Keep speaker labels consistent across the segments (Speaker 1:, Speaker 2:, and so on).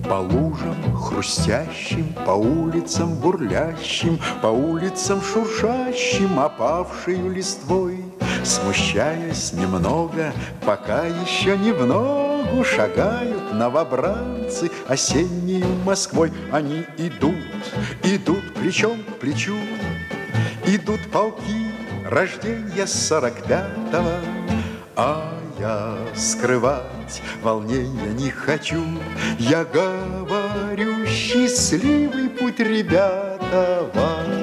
Speaker 1: По лужам хрустящим, по улицам бурлящим, по улицам шуршащим, опавшею листвой, смущаясь немного, пока еще не в ногу шагают новобранцы осеннею Москвой. Они идут, идут плечом к плечу, идут полки рождения 45-го, а я скрывать волнения не хочу. Я говорю, счастливый путь, ребята, вам.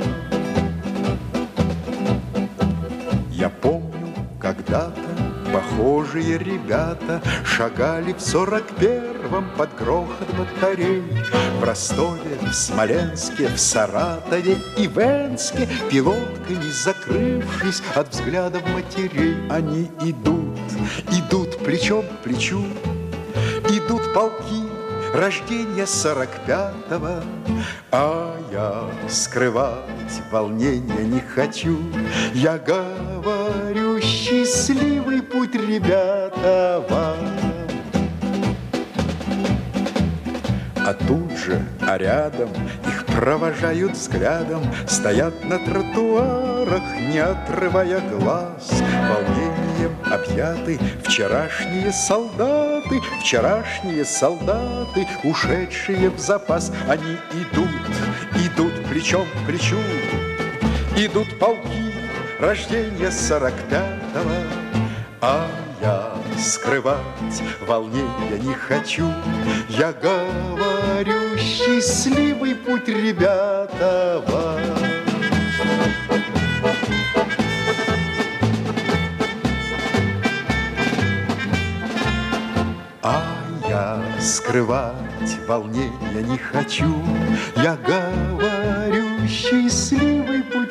Speaker 1: Я помню, когда-то похожие ребята шагали в 41-м под грохот батарей. В Ростове, в Смоленске, в Саратове и в Энске, пилотками закрывшись от взглядов матерей, они идут, идут плечом к плечу, идут полки рождения 45-го, а я скрывать волнения не хочу. Я говорю, счастливый путь, ребята, вам. А тут же, а рядом их провожают взглядом, стоят на тротуарах, не отрывая глаз, волнением объяты вчерашние солдаты, ушедшие в запас. Они идут, идут плечом к плечу, идут полки рождения 45-го, а я скрывать волнения не хочу. Я говорю, счастливый путь, ребята, вам. А я скрывать волнения не хочу. Я говорю, счастливый путь.